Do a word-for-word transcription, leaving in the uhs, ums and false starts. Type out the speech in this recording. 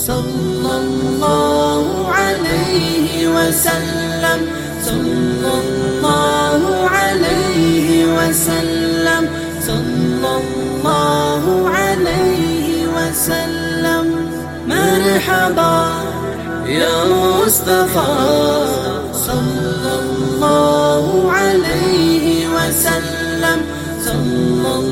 सल्लल्लाहु अलैहि वसल्लम, सल्लल्लाहु अलैहि वसल्लम, सल्लल्लाहु अलैहि वसल्लम। मरहबा या मुस्तफा, सल्लल्लाहु अलैहि वसल्लम, सल्लल्लाहु